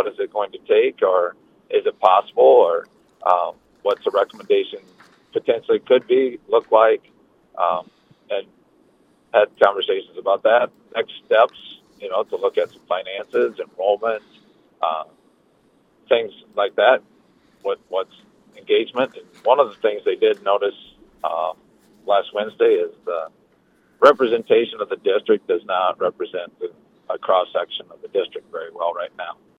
what is it going to take, or is it possible, or what's the recommendation potentially could be, look like, and had conversations about that. Next steps, to look at some finances, enrollment, uh, things like that. What's engagement? And one of the things they did notice last Wednesday is the representation of the district does not represent a cross section of the district very well right now.